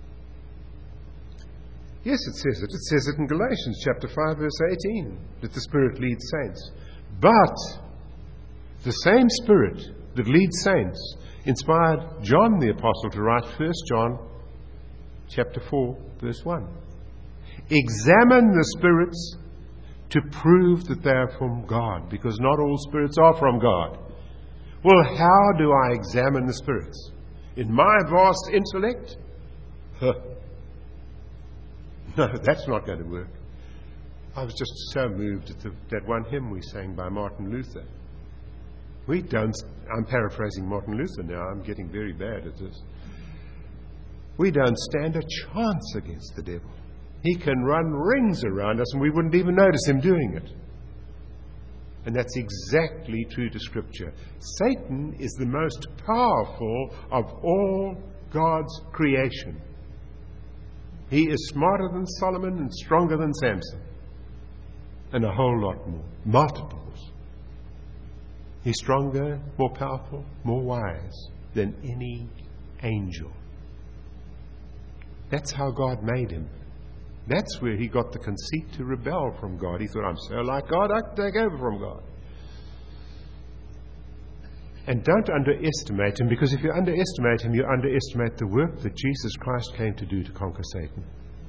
Yes, it says it. It says it in Galatians chapter 5, verse 18, that the Spirit leads saints. But the same Spirit that leads saints inspired John the Apostle to write 1 John chapter 4, verse 1. Examine the spirits to prove that they are from God, because not all spirits are from God. Well, how do I examine the spirits? In my vast intellect? No, that's not going to work. I was just so moved at that one hymn we sang by Martin Luther. I'm paraphrasing Martin Luther now, I'm getting very bad at this. We don't stand a chance against the devil. He can run rings around us and we wouldn't even notice him doing it. And that's exactly true to Scripture. Satan is the most powerful of all God's creation. He is smarter than Solomon and stronger than Samson. And a whole lot more. Multiples. He's stronger, more powerful, more wise than any angel. That's how God made him. That's where he got the conceit to rebel from God. He thought, I'm so like God, I can take over from God. And don't underestimate him, because if you underestimate him, you underestimate the work that Jesus Christ came to do to conquer Satan.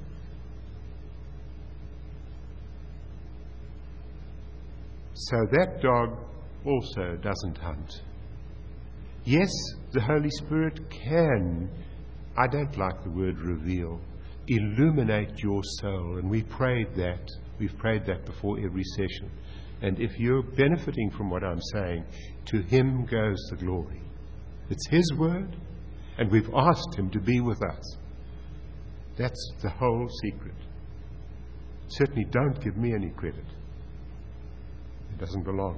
So that dog also doesn't hunt. Yes, the Holy Spirit can, I don't like the word reveal, illuminate your soul. And we prayed that. We've prayed that before every session. And if you're benefiting from what I'm saying, to him goes the glory. It's his word, and we've asked him to be with us. That's the whole secret. Certainly don't give me any credit. It doesn't belong.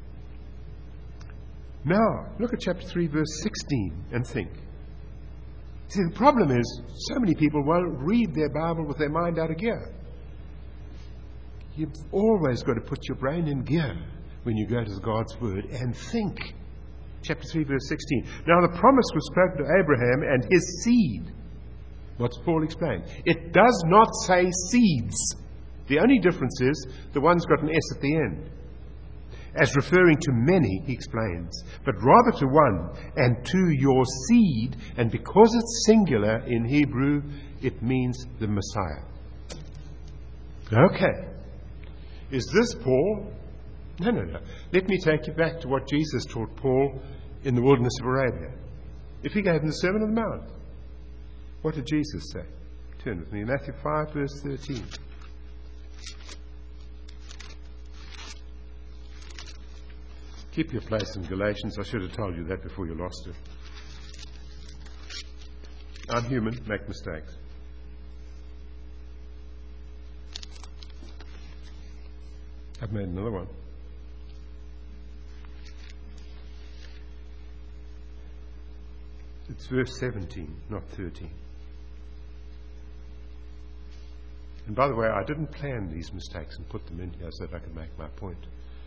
Now, look at chapter 3, verse 16, and think. See, the problem is, so many people won't read their Bible with their mind out of gear. You've always got to put your brain in gear when you go to God's Word and think. Chapter 3, verse 16. Now the promise was spoken to Abraham and his seed. What's Paul explained? It does not say seeds. The only difference is the one's got an S at the end. As referring to many, he explains, but rather to one, and to your seed, and because it's singular in Hebrew, it means the Messiah. Okay. Is this Paul? No. Let me take you back to what Jesus taught Paul in the wilderness of Arabia. If he gave him the Sermon on the Mount, what did Jesus say? Turn with me. Matthew 5, verse 13. Keep your place in Galatians. I should have told you that before you lost it. I'm human, make mistakes. I've made another one. It's verse 17, not 13. And by the way, I didn't plan these mistakes and put them in here so that I could make my point.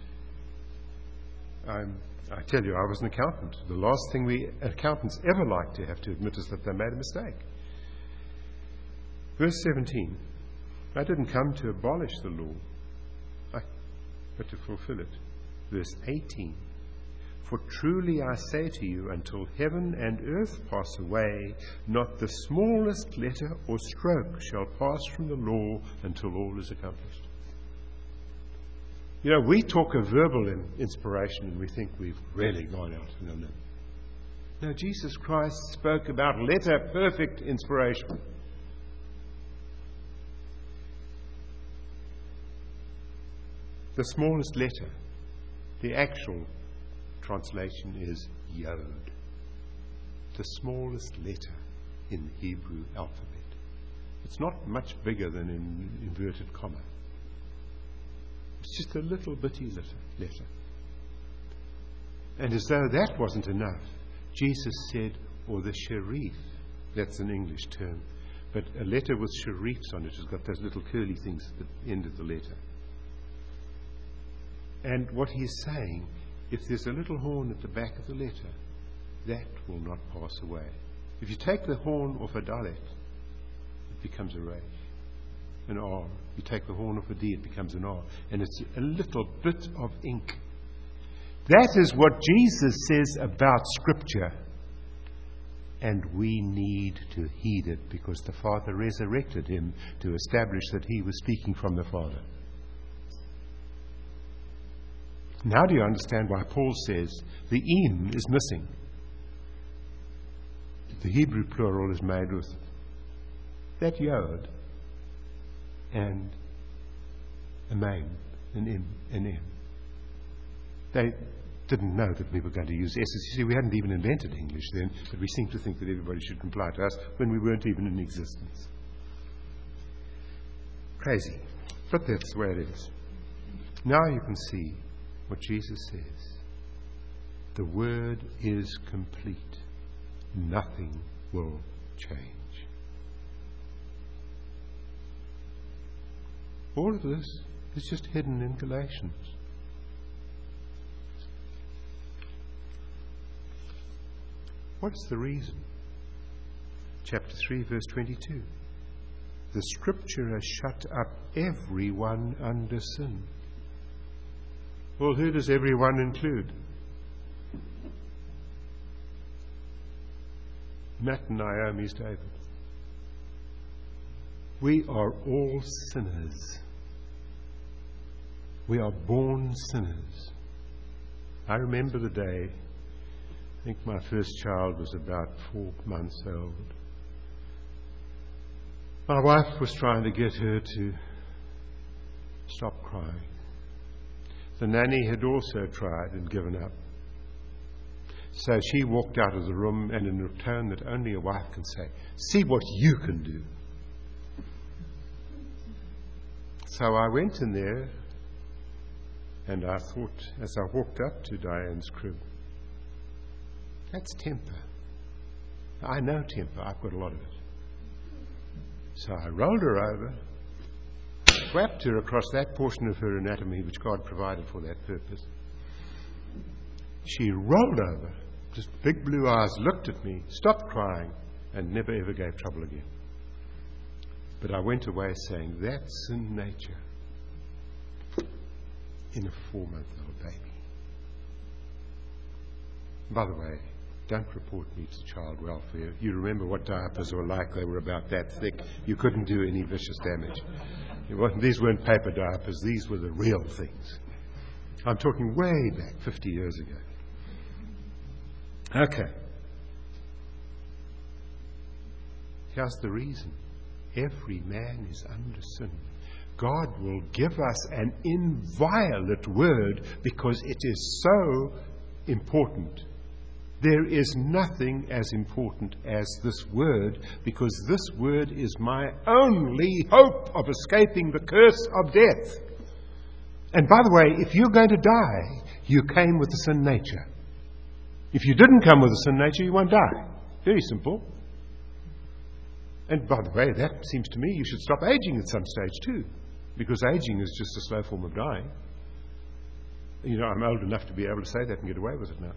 I tell you, I was an accountant. The last thing we accountants ever like to have to admit is that they made a mistake. Verse 17. I didn't come to abolish the law, but to fulfill it. Verse 18. For truly I say to you, until heaven and earth pass away, not the smallest letter or stroke shall pass from the law until all is accomplished. You know, we talk of verbal inspiration and we think we've really gone out on a limb. No, Jesus Christ spoke about letter-perfect inspiration. The smallest letter, the actual translation is Yod. The smallest letter in the Hebrew alphabet. It's not much bigger than an inverted comma. It's just a little bitty letter. And as though that wasn't enough, Jesus said, or the sharif, that's an English term, but a letter with sharifs on it has got those little curly things at the end of the letter. And what he's saying, if there's a little horn at the back of the letter, that will not pass away. If you take the horn off a dalet, it becomes a resh. An R. You take the horn off a D, it becomes an R. And it's a little bit of ink. That is what Jesus says about Scripture. And we need to heed it because the Father resurrected him to establish that he was speaking from the Father. Now do you understand why Paul says the im is missing? The Hebrew plural is made with that yod and a main, an im, an m. They didn't know that we were going to use S's. You see, we hadn't even invented English then, but we seemed to think that everybody should comply to us when we weren't even in existence. Crazy. But that's the way it is. Now you can see what Jesus says. The word is complete. Nothing will change. All of this is just hidden in Galatians. What's the reason? Chapter 3, verse 22. The Scripture has shut up everyone under sin. Well, who does everyone include? Matt and Naomi's David. We are all sinners. We are born sinners. I remember the day, I think my first child was about 4 months old. My wife was trying to get her to stop crying. The nanny had also tried and given up. So she walked out of the room, and in a tone that only a wife can say, "See what you can do." So I went in there, and I thought, as I walked up to Diane's crib, that's temper. I know temper. I've got a lot of it. So I rolled her over, whapped her across that portion of her anatomy which God provided for that purpose. She rolled over, just big blue eyes, looked at me, stopped crying, and never ever gave trouble again. But I went away saying, that's in nature in a 4-month-old baby. By the way, don't report me to child welfare. You remember what diapers were like. They were about that thick. You couldn't do any vicious damage. These weren't paper diapers. These were the real things. I'm talking way back, 50 years ago. Okay. Here's the reason. Every man is under sin. God will give us an inviolate word because it is so important. There is nothing as important as this word, because this word is my only hope of escaping the curse of death. And by the way, if you're going to die, you came with the sin nature. If you didn't come with the sin nature, you won't die. Very simple. And by the way, that seems to me you should stop aging at some stage too, because aging is just a slow form of dying. You know, I'm old enough to be able to say that and get away with it now.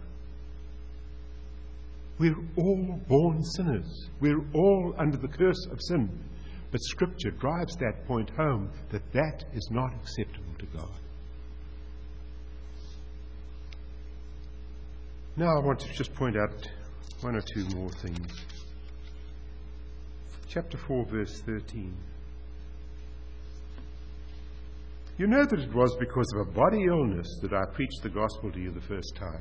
We're all born sinners. We're all under the curse of sin. But Scripture drives that point home, that that is not acceptable to God. Now I want to just point out one or two more things. Chapter 4, verse 13. You know that it was because of a body illness that I preached the gospel to you the first time.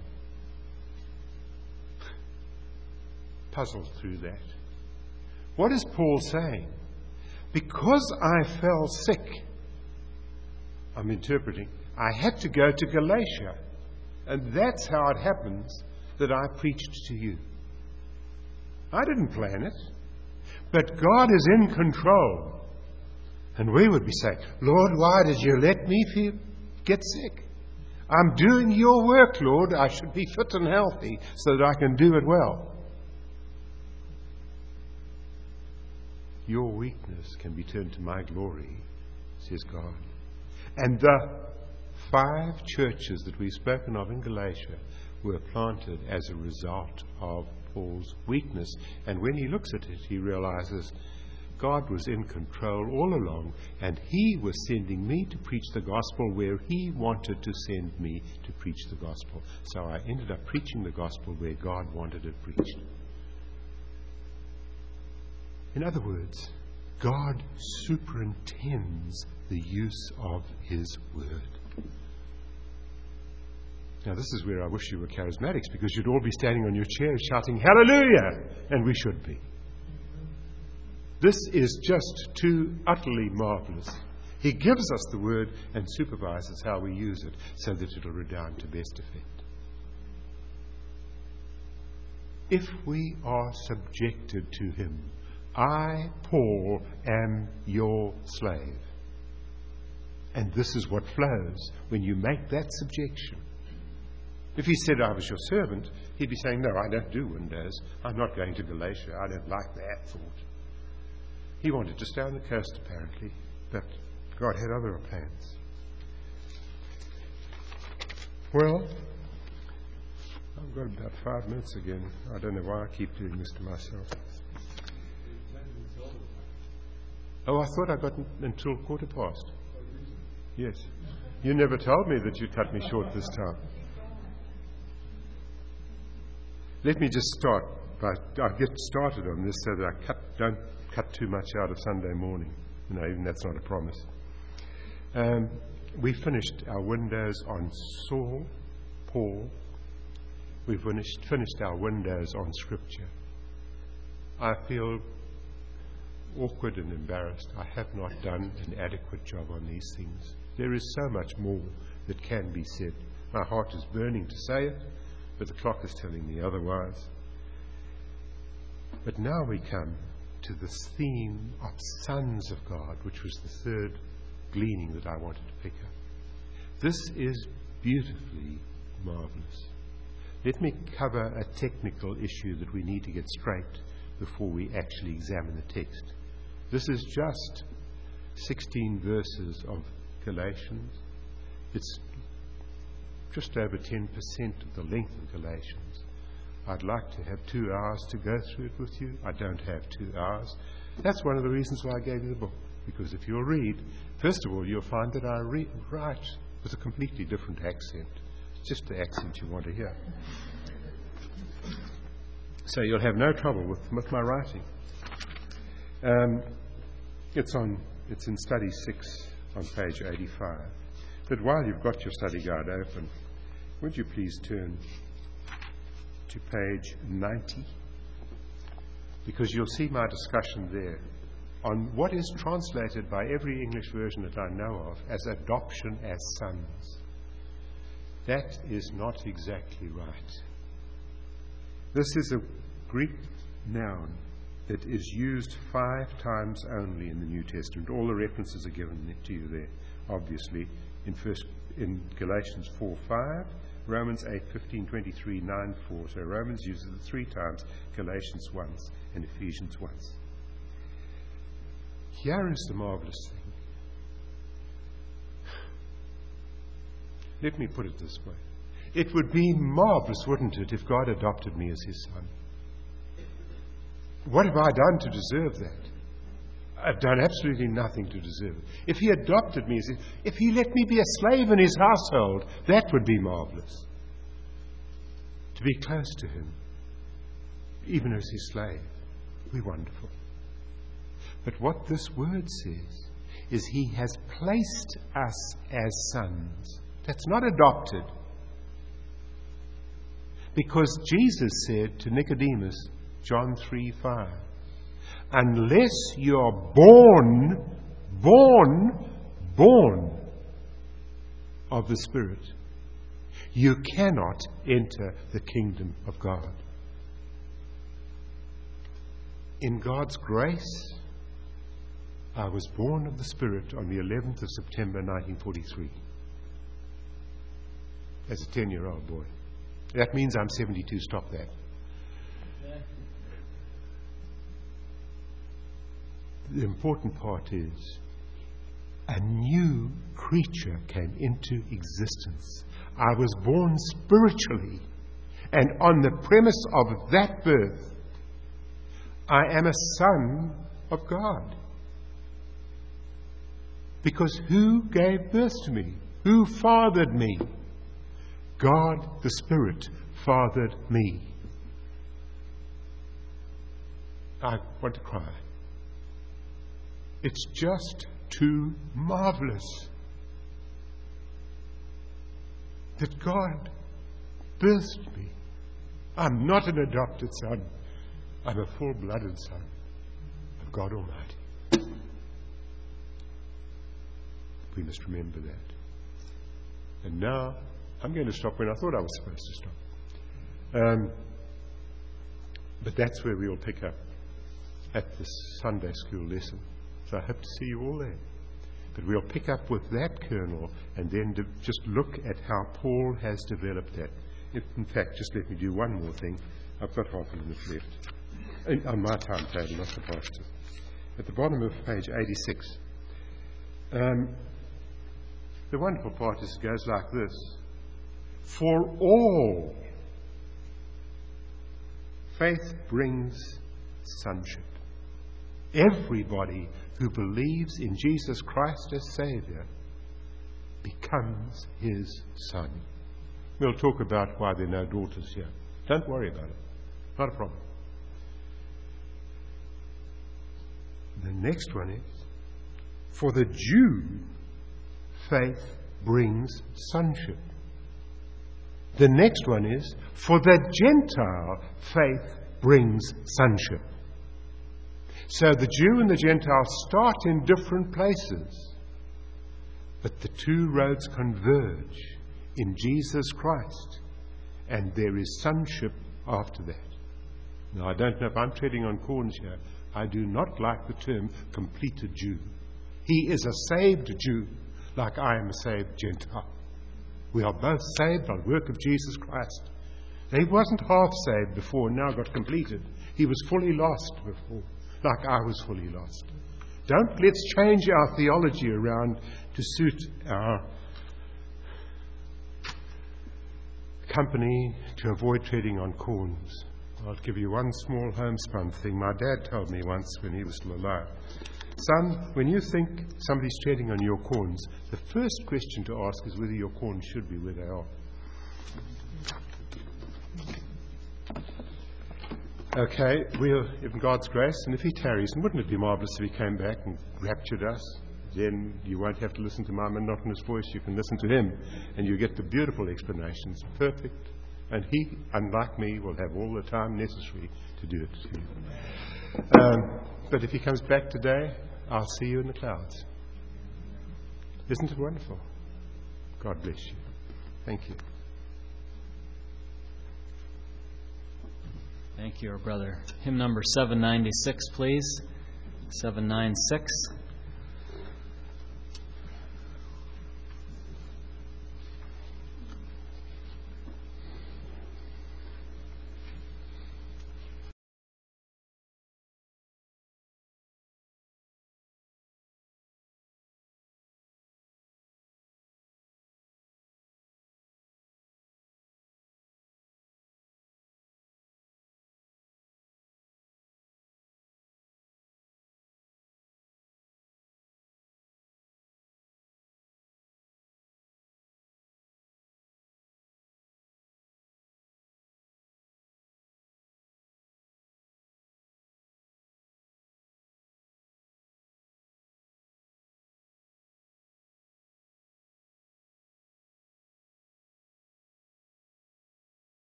Puzzled through that. What is Paul saying? Because I fell sick, I'm interpreting, I had to go to Galatia. And that's how it happens that I preached to you. I didn't plan it. But God is in control. And we would be saying, Lord, why did you let me get sick? I'm doing your work, Lord. I should be fit and healthy so that I can do it well. Your weakness can be turned to my glory, says God. And the 5 churches that we've spoken of in Galatia were planted as a result of Paul's weakness. And when he looks at it, he realizes God was in control all along, and he was sending me to preach the gospel where he wanted to send me to preach the gospel. So I ended up preaching the gospel where God wanted it preached. In other words, God superintends the use of his word. Now, this is where I wish you were charismatics, because you'd all be standing on your chairs shouting, hallelujah! And we should be. This is just too utterly marvelous. He gives us the word and supervises how we use it so that it'll redound to best effect. If we are subjected to him, I, Paul, am your slave. And this is what flows when you make that subjection. If he said I was your servant, he'd be saying, no, I don't do windows. I'm not going to Galatia. I don't like that thought. He wanted to stay on the coast, apparently, but God had other plans. Well, I've got about 5 minutes again. I don't know why I keep doing this to myself. Oh, I thought I got until 15:15. Yes. You never told me that you cut me short this time. Let me just start. I'll get started on this so that I don't cut too much out of Sunday morning. Even that's not a promise. We finished our windows on Paul. We finished our windows on Scripture. I feel awkward and embarrassed. I have not done an adequate job on these things. There is so much more that can be said. My heart is burning to say it, but the clock is telling me otherwise. But now we come to this theme of sons of God, which was the third gleaning that I wanted to pick up. This is beautifully marvelous. Let me cover a technical issue that we need to get straight before we actually examine the text. This is just 16 verses of Galatians. It's just over 10% of the length of Galatians. I'd like to have 2 hours to go through it with you. I don't have 2 hours. That's one of the reasons why I gave you the book. Because if you'll read, first of all, you'll find that I write with a completely different accent. It's just the accent you want to hear. So you'll have no trouble with my writing. It's in Study 6 on page 85. But while you've got your study guide open, would you please turn to page 90? Because you'll see my discussion there on what is translated by every English version that I know of as adoption as sons. That is not exactly right. This is a Greek noun that is used 5 times only in the New Testament. All the references are given to you there, obviously, in Galatians 4:5, Romans 8:15, 23, 9:4. So Romans uses it 3 times, Galatians once, and Ephesians once. Here is the marvelous thing. Let me put it this way. It would be marvelous, wouldn't it, if God adopted me as his son? What have I done to deserve that? I've done absolutely nothing to deserve it. If he adopted me, if he let me be a slave in his household, that would be marvelous. To be close to him, even as his slave, would be wonderful. But what this word says is he has placed us as sons. That's not adopted. Because Jesus said to Nicodemus, John 3:5, unless you're born of the Spirit, you cannot enter the kingdom of God. In God's grace, I was born of the Spirit on the 11th of September 1943 as a 10-year-old boy. That means I'm 72. Stop that. The important part is a new creature came into existence. I was born spiritually, and on the premise of that birth, I am a son of God. Because who gave birth to me? Who fathered me? God the Spirit fathered me. I want to cry. It's just too marvelous that God birthed me. I'm not an adopted son. I'm a full-blooded son of God Almighty. We must remember that. And now, I'm going to stop when I thought I was supposed to stop. But that's where we'll pick up at this Sunday school lesson. So I hope to see you all there. But we'll pick up with that kernel and then just look at how Paul has developed that. In fact, just let me do one more thing. I've got half a minute left. On my timetable, not the pastor's. At the bottom of page 86, The wonderful part is it goes like this. For all, faith brings sonship. Everybody who believes in Jesus Christ as Saviour becomes his son. We'll talk about why there are no daughters here. Don't worry about it. Not a problem. The next one is, for the Jew, faith brings sonship. The next one is, for the Gentile, faith brings sonship. So the Jew and the Gentile start in different places, but the two roads converge in Jesus Christ, and there is sonship after that. Now, I don't know if I'm treading on corns here. I do not like the term completed Jew. He is a saved Jew, like I am a saved Gentile. We are both saved by the work of Jesus Christ. He wasn't half saved before and now got completed. He was fully lost before, like I was fully lost. Let's change our theology around to suit our company, to avoid treading on corns. I'll give you one small homespun thing. My dad told me once when he was still alive. Son, when you think somebody's treading on your corns, the first question to ask is whether your corns should be where they are. Okay, we'll, in God's grace, and if he tarries, and wouldn't it be marvellous if he came back and raptured us? Then you won't have to listen to my monotonous voice. You can listen to him, and you get the beautiful explanations. Perfect. And he, unlike me, will have all the time necessary to do it to you. But if he comes back today, I'll see you in the clouds. Isn't it wonderful? God bless you. Thank you. Thank you, our brother. Hymn number 796, please. 796.